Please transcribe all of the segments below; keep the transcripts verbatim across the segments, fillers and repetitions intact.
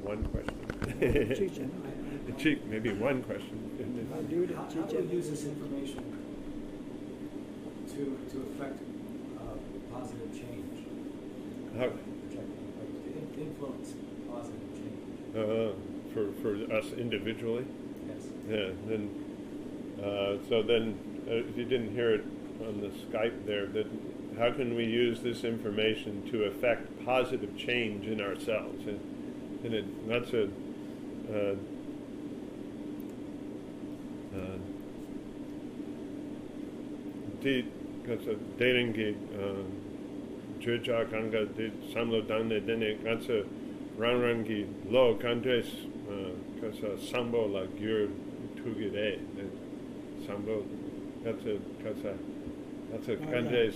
one question. Chichen. Cheap, maybe one question. How do you How, how do we use this information to to affect uh, positive change? How, Projecting, like, to in- influence positive change. uh, for for us individually? Yes. Yeah. Then, uh, so then, uh, if you didn't hear it on the Skype there, that how can we use this information to affect positive change in ourselves? And, and it, that's a uh, uh, di kasa dating Churcha kanga di samlo dane dene kasa ranrangi lo kantres kasa sambo la gyur tugire sambo kasa kasa kasa kantres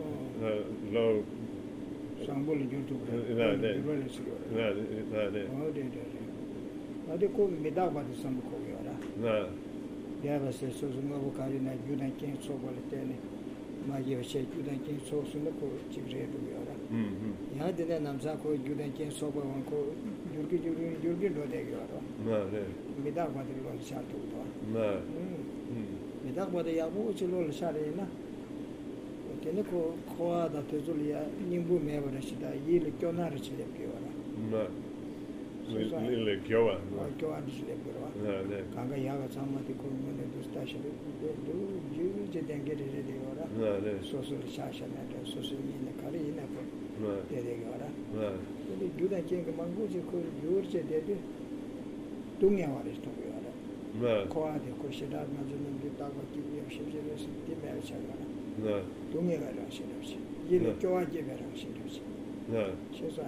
lo Sambol YouTube. na de na na de Oh, de de. Ade ko medaba de sambo ko yara. na Deva se sozuma bukari na judan ken so boletene. Magi che judan ken so sunna ko chibre du yara. mhm Ya de namza ko judan ken so bo ko jurgi jurgi jurgi do de yara. na de Medaba de lo sha tu do. na Medaba de ya bu che lo sha re na. Tene ko koa da tezulia nimbu mevara shida yile kyonar chile piora. na lile kyoa Ko kyoan chile piora. na de Kanga yaga samati ko mone dusta shile do ju je dengere de ora. na de Sosul shasha na de sosul ni kare ina ko na de de ora. na Tene juda chen ke mangu je ko jur je de de tungya ware sto ora. na Koa de ko shida ma je ni ta ko ki ye shije de ti me cha ora. na 동해가 라시르시 이를 교환제베랑 시르시 na 최소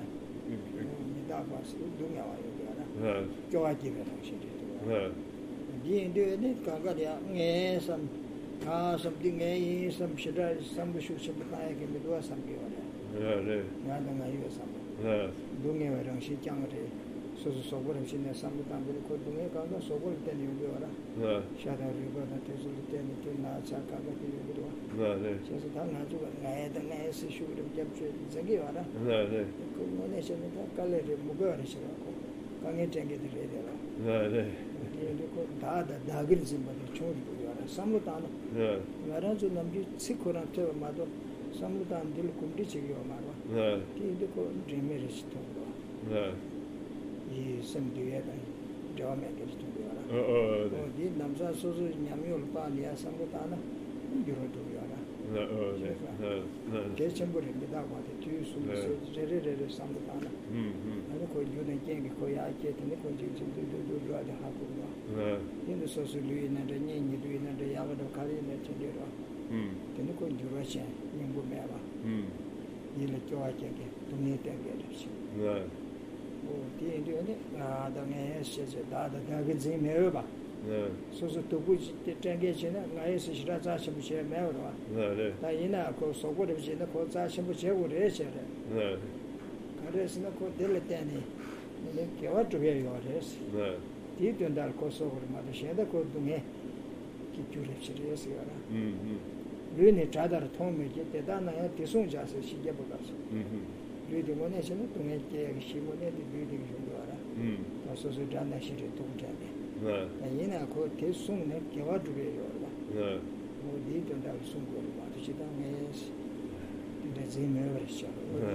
미다바스 동해와 여기라 na 교환제베랑 시르시 na 디엔데네 가가랴 녜섬 가섬 딩에 섬 시달 섬부슈 섬바에게 미도와 섬기오라 na de 나다가 이거 섬 na 동해와랑 시장을 소소 소보름 신내 섬부담을 고 동해 가가 소볼 때니 여기라 na 샤다리고나 테슬 때니 때나 차가가 여기라 na de 그래서 다 나주가 나에다 나에서 슈그름 잡지 저기 와라 na de 그 뭐네서는 다 깔레를 무거워를 싫어하고 강에 땡기들 해야 되라 na de 이거 다다 다글 좀 받아 총도 와라 삼루다는 na 나라주 남기 치코랑 저 마도 삼루다는 들 군디 지기와 말아 na 이거 그 드메르 시토 na 이 섬디에다 저메게 시토 와라 oh oh 어디 남자 소소 냠이 올바니야 삼루다는 유로도 와라 na oh de na na 개천부리입니다. 와도 뒤수 제레레레 삼도다나. mhm 아니 거 유네 깽이 거야 제트네 거 지지도 좋아도 하고 봐. na 인도 소소루이나 데니니 루이나 야가도 가리네 쳐들어. mhm 되는 거 주로셔. 님부 매봐. mhm 일을 좋아하게 동네 때게듯이. na 뭐 뒤에도네 아 당에 세세 다다 다게 지메어봐. na 소소 도구 땡게지나 나에서 시라자 심부시 매어봐. na de 다 이나 그 소고를 지나 그 자심부 제고를 해셔. na 그래서 그 델레테니 네 개와 쪽에 요래스 na 뒤된달 고소를 말하셔야 그 동에 기초를 치료해서라 mhm 르네 자다를 통해 대단한 대송자서 시계 보가서 mhm 르디 원에서는 동에 게 시몬에 르디 중요하라 mhm 그래서 잔나 시리 동자네 na 이나 그 대송네 개와 쪽에 요라 na 뭐 뒤된달 송고를 말하시다네 근데 제메르셔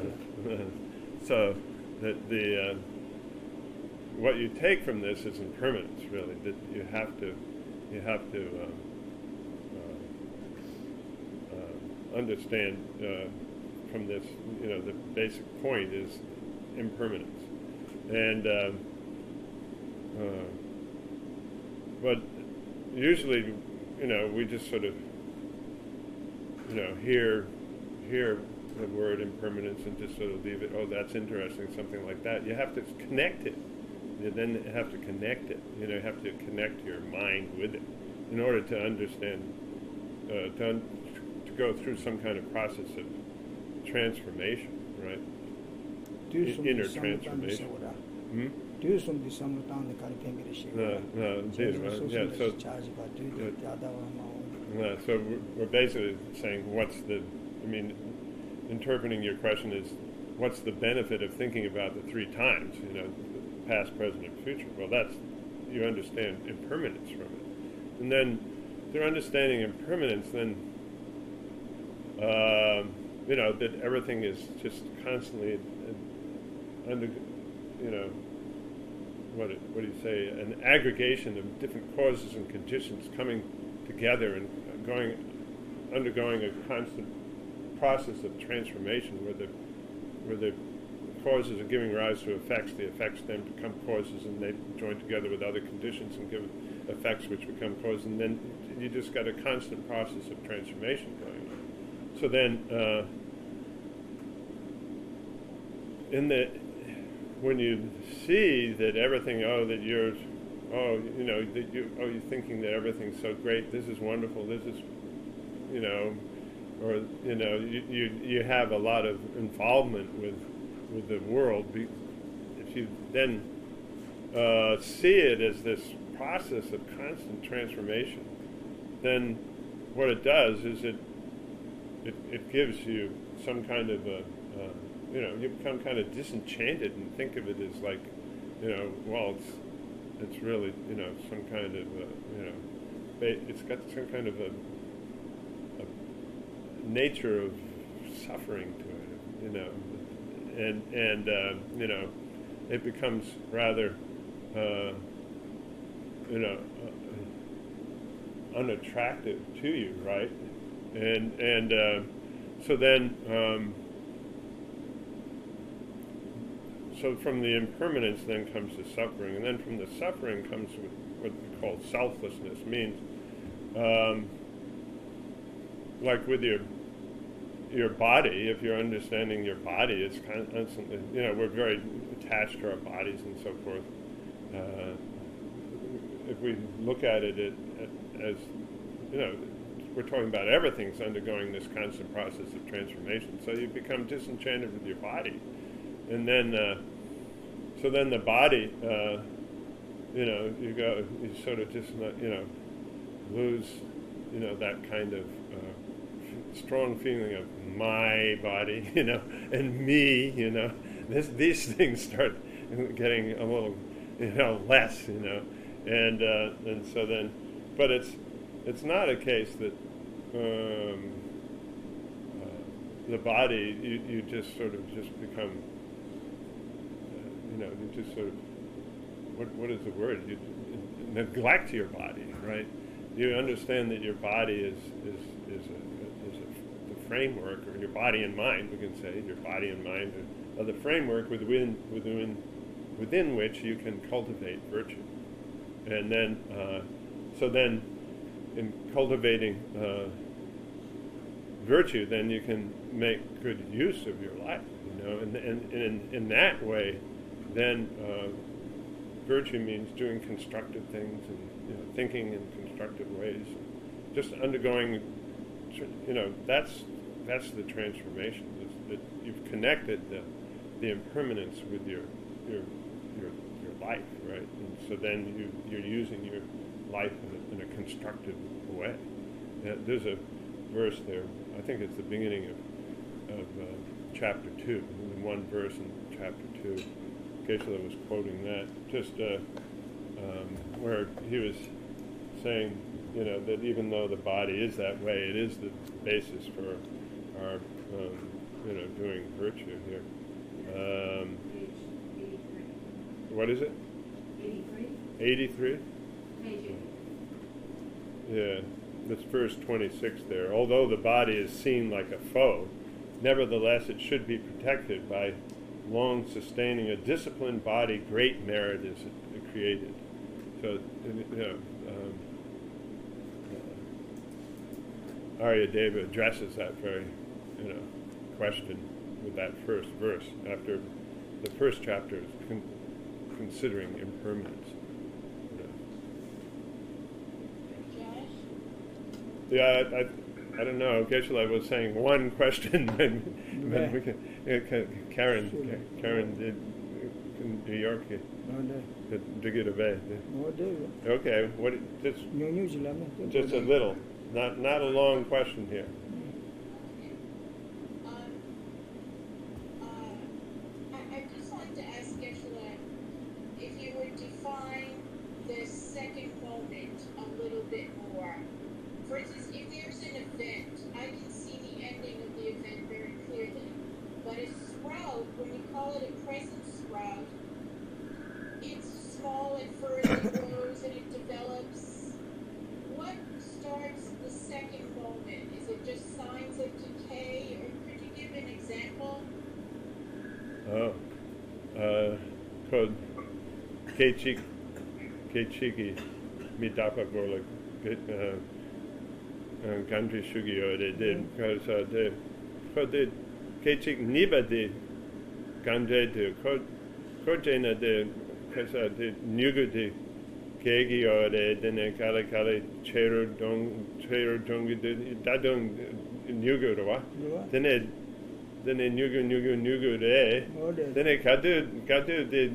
so the the uh, what you take from this is impermanence, really. That you have to you have to um, uh, uh, understand uh, from this. You know, the basic point is impermanence, and uh, uh, but usually, you know, we just sort of you know hear hear the word impermanence and just sort of leave it. Oh, that's interesting, something like that. You have to connect it. You then have to connect it. You know, you have to connect your mind with it in order to understand, uh, to, un- to go through some kind of process of transformation, right? Inner transformation. Hmm? Do something some down the Carpentry. No, no, indeed, right? Yeah, so, yeah, so we're, we're basically saying what's the, I mean, interpreting your question is what's the benefit of thinking about the three times, you know, past, present, and future. Well, that's, you understand impermanence from it. And then through understanding impermanence, then, uh, you know, that everything is just constantly uh, under, you know, what, it, what do you say, an aggregation of different causes and conditions coming together and going, undergoing a constant process of transformation where the, where the causes are giving rise to effects, the effects then become causes, and they join together with other conditions and give effects which become causes, and then you just got a constant process of transformation going on. So then, uh, in the when you see that everything, oh, that you're, oh, you know, that you, oh, you're thinking that everything's so great, this is wonderful, this is, you know, or you know, you you, you have a lot of involvement with. with the world. If you then uh, see it as this process of constant transformation, then what it does is it it, it gives you some kind of a, uh, you know, you become kind of disenchanted and think of it as like, you know, well, it's it's really, you know, some kind of, a, you know, it's got some kind of a, a nature of suffering to it, you know. And, and uh, you know, it becomes rather, uh, you know, uh, unattractive to you, right? And and uh, so then, um, so from the impermanence then comes the suffering, and then from the suffering comes what we call selflessness. Means, um, like with your your body, if you're understanding your body, it's constantly, you know, we're very attached to our bodies and so forth. Uh, if we look at it, it, it as, you know, we're talking about everything's undergoing this constant process of transformation. So you become disenchanted with your body. And then, uh, so then the body, uh, you know, you go, you sort of just, you know, lose, you know, that kind of uh, strong feeling of my body, you know, and me, you know. This, these things start getting a little, you know, less, you know. And uh, and so then, but it's it's not a case that um, uh, the body, you, you just sort of just become, uh, you know, you just sort of, what what is the word? You neglect your body, right? You understand that your body is is is a, is a, the framework, or your body and mind, we can say, your body and mind are, are the framework within within within which you can cultivate virtue. And then, uh, so then, in cultivating uh, virtue, then you can make good use of your life, you know, and, and, and in, in that way, then uh, virtue means doing constructive things and, you know, thinking in constructive ways, just undergoing, you know, that's that's the transformation. It's that you've connected the, the impermanence with your your your your life, right? And so then you you're using your life in a, in a constructive way. Uh, there's a verse there. I think it's the beginning of of uh, chapter two. One verse in chapter two. Geshe-la was quoting that, just uh, um, where he was saying, you know, that even though the body is that way, it is the basis for our, um, you know, doing virtue here. Um, what is it? eighty-three. eighty-three? Page Yeah, that's verse twenty-six there. Although the body is seen like a foe, nevertheless it should be protected by long sustaining a disciplined body. Great merit is created. So, you know, um, uh, Aryadeva addresses that very, you know, question with that first verse after the first chapter is con- considering impermanence. You know. Yeah, I, I, I don't know. Geshe-la was saying one question, and then we can. Yeah, Karen, sure. Karen did in New York. Did get away. Okay, what? Just, just a little, not not a long question here. Um, uh, I, I'd just like to ask Geshe-la if called Kechik, Kechiki, Midapa Gorla, country Shugio, they did, because they, because they, Kechik Niba de Ganje de, Kojena de, because they Nugu de, Kegi or they, then they Kali Kali, Cheru Dong, Cheru Dongi, Dadong Nugu, then they, then they Nugu, Nugu, Nugu de, then they Kadu, Kadu de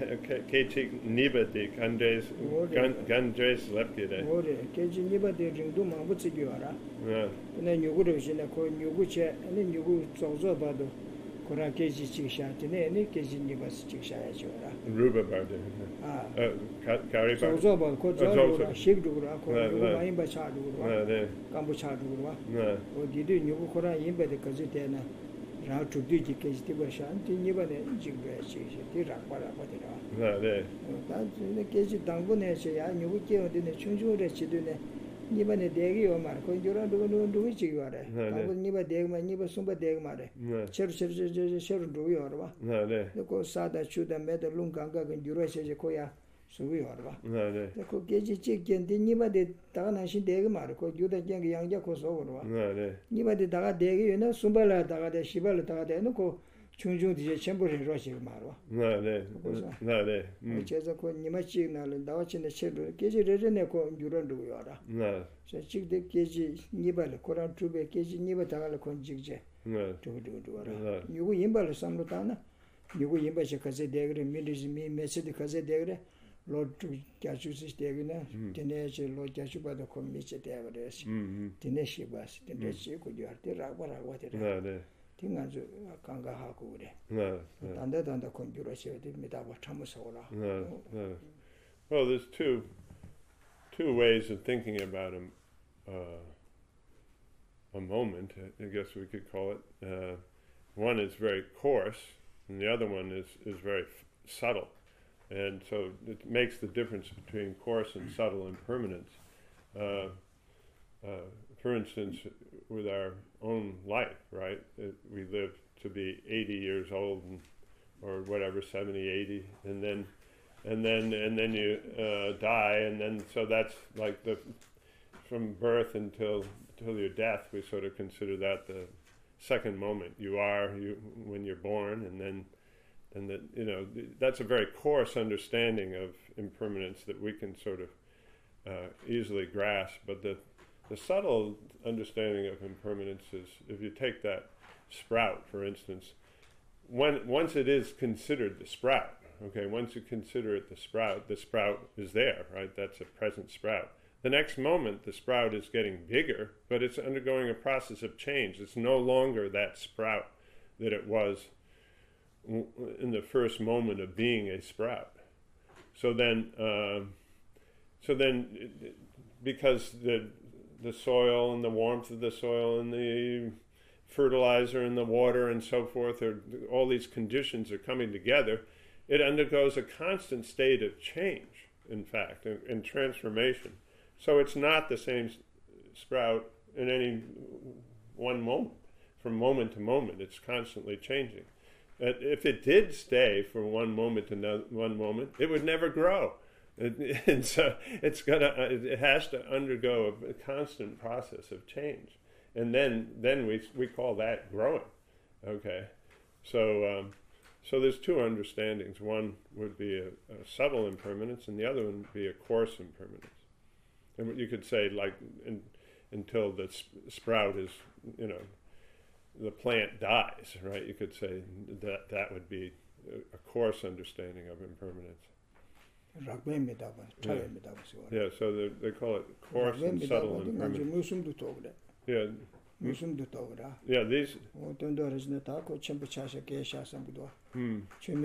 Kechik Niba de Ganjes, Ganjes Lepke de. Kechik Niba de Ringdu Mambutsigiwara. And then you would have seen a coin, you would check, and then you would so bad. Kora Keji Chiksha, Tene, Keji Nibas Chiksha, Ruba Barde. Ah, Kari Barde. Zoba, Kozo, Shigdura, Imba Chadura, Kambu Chadura, or did you Kora Imba the Kazitena, Rao to Digi Keji Tibashan, Tiniba, Jigba Chiksha, Tirakara, whatever. That's the Keji Tangune, and you would kill in the Chunju, the Chidune. Niba ne degi o mar ko jura do do do chi yore ko niba deg ma niba sumba deg mare cher cher cher cher do yore ba na ne ko sada chu da me de lung gang ga jura che je ko ya su yore ba na ne ko geji chi gen de niba de ta na shi deg mar ko juda gen yang ja ko so ba na ne niba de da degi na sumba la da de shiba la da de no ko chung di chen bo ro shi mar ba na ne na ne che za ko nima chi na le da chi ne che do geji re re ne ko jura do yore na so chik de keji niba le koran tube keji niba ta le kon jigje na do do do ara yugo yimba le samlo ta na yugo yimba che kaze degre miliji mi mese de kaze degre lo tu kya chu sis degre na tene che lo kya chu ba do kon mi che degre tene shi bas tene che ko jar te ra ba ra wa te na ne tinga ju kanga ha ko re na tanda tanda kon juro che de mi da ba chamu so la na na well there's two two ways of thinking about him. Uh, a moment, I guess we could call it. Uh, one is very coarse, and the other one is, is very f- subtle. And so it makes the difference between coarse and subtle impermanence. Uh, uh, for instance, with our own life, right? It, we live to be eighty years old, and, or whatever, seventy, eighty, and then and then and then you uh, die, and then so that's like the from birth until until your death, we sort of consider that the second moment. You are you when you're born, and then and that you know that's a very coarse understanding of impermanence that we can sort of uh, easily grasp. But the the subtle understanding of impermanence is, if you take that sprout, for instance, when once it is considered the sprout, okay, once you consider it the sprout, the sprout is there, right? That's a present sprout. The next moment, the sprout is getting bigger, but it's undergoing a process of change. It's no longer that sprout that it was w- in the first moment of being a sprout. So then, uh, so then, it, because the the soil and the warmth of the soil and the fertilizer and the water and so forth, are, all these conditions are coming together, it undergoes a constant state of change, in fact, and, and transformation. So it's not the same sprout in any one moment. From moment to moment, it's constantly changing. Uh, if it did stay from one moment to no, one moment, it would never grow. It, and so it's gonna, it has to undergo a, a constant process of change, and then then we we call that growing. Okay, so um, so there's two understandings. One would be a, a subtle impermanence, and the other one would be a coarse impermanence. And you could say, like, in, until the sp- sprout is, you know, the plant dies, right? You could say that that would be a, a coarse understanding of impermanence. Yeah, yeah so they, they call it coarse and subtle impermanence. Yeah. Yeah, these. Hmm.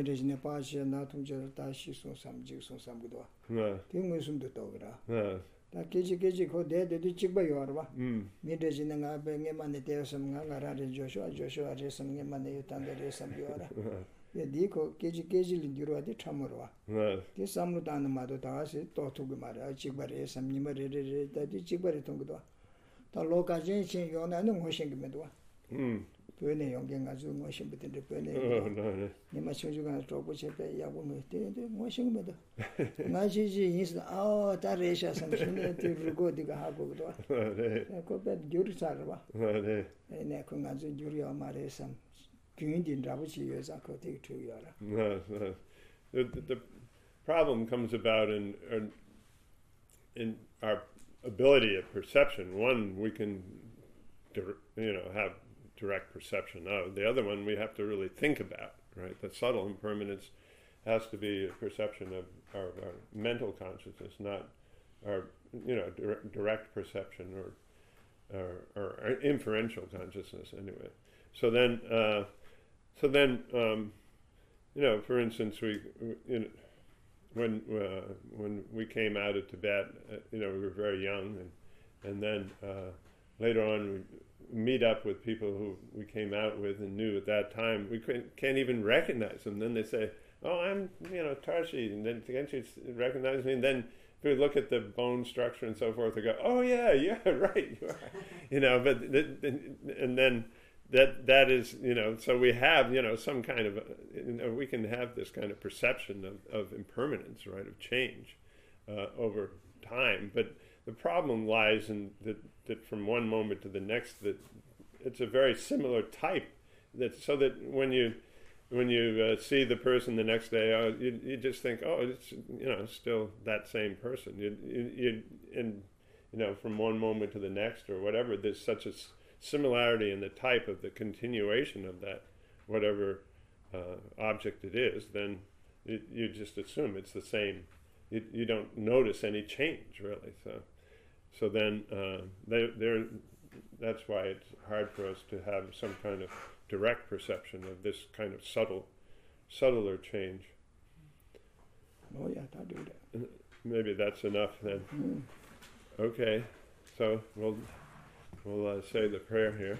Yeah. Da keji keji ko de de chikba yorba mi de jina nga be nge mane de sam nga nga ra de joshua joshua re sam nge mane yutan de re sam yora ye di ko keji keji li diro de chamorwa de samlu dan ma do ta se to tu ge mara chikba re sam ni ma re re re da di chikba re tong do ta lo ka jin chin yo na no shin ge me do hm pöne yongge ngazu ngo shimbe de pöne oh no no ni ma chungju ga to bu che pe ya bu me de de ngo shimbe de na ji ji yin ah ta re sha sam shine te rugo de ga ha go do ko pe gyur sa ba ne ne ko ngazu gyur ya ma re sam gyun din ra bu chi ye sa ko te tu ya ra no no the, the problem comes about in in our ability of perception. One we can you know have direct perception of. The other one we have to really think about, right? The subtle impermanence has to be a perception of our, our mental consciousness, not our, you know, direct, direct perception or, or, or inferential consciousness anyway. So then, uh, so then, um, you know, for instance, we, you know, when uh, when we came out of Tibet, uh, you know, we were very young, and and then uh, later on we meet up with people who we came out with and knew at that time, we couldn't, can't even recognize them. Then they say, oh, I'm, you know, Tarshi, and then can't you recognize me? And then if we look at the bone structure and so forth, they go, oh yeah, yeah, right, you are, you know. But and then that that is, you know, so we have, you know, some kind of, you know, we can have this kind of perception of, of impermanence, right, of change uh, over time. But the problem lies in that, that from one moment to the next, that it's a very similar type. That so that when you when you uh, see the person the next day, uh, you you just think, oh, it's, you know, still that same person. You you, you and you know, from one moment to the next or whatever, there's such a similarity in the type of the continuation of that whatever uh, object it is. Then you, you just assume it's the same. You you don't notice any change really. So. So then, uh, they, they're, that's why it's hard for us to have some kind of direct perception of this kind of subtle, subtler change. Oh yeah, I do that. Maybe that's enough then. Mm. Okay, so we'll we'll uh, say the prayer here.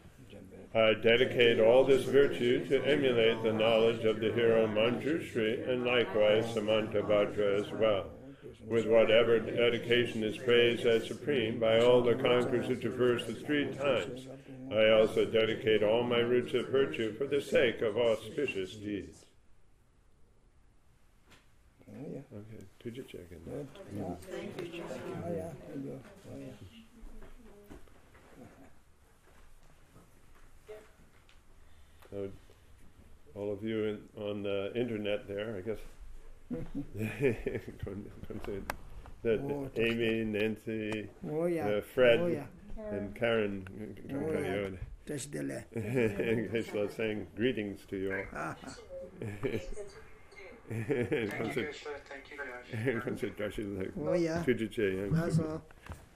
I dedicate all this virtue to emulate the knowledge of the hero Manjushri and likewise Samantabhadra as well. With whatever dedication is praised as supreme by all the conquerors who traverse the three times, I also dedicate all my roots of virtue for the sake of auspicious deeds. Oh, yeah. Okay, could you check in? Good. Yeah. Thank you. Oh, yeah. Thank you. Oh, yeah. So, all of you in, on the internet there, I guess. that oh, Amy, Nancy, oh, yeah. uh, Fred, oh, yeah. and Karen. Oh, yeah. Geshe-la saying greetings to you all. Thank you, sir. Thank you, Josh. Like, oh, yeah. That's all.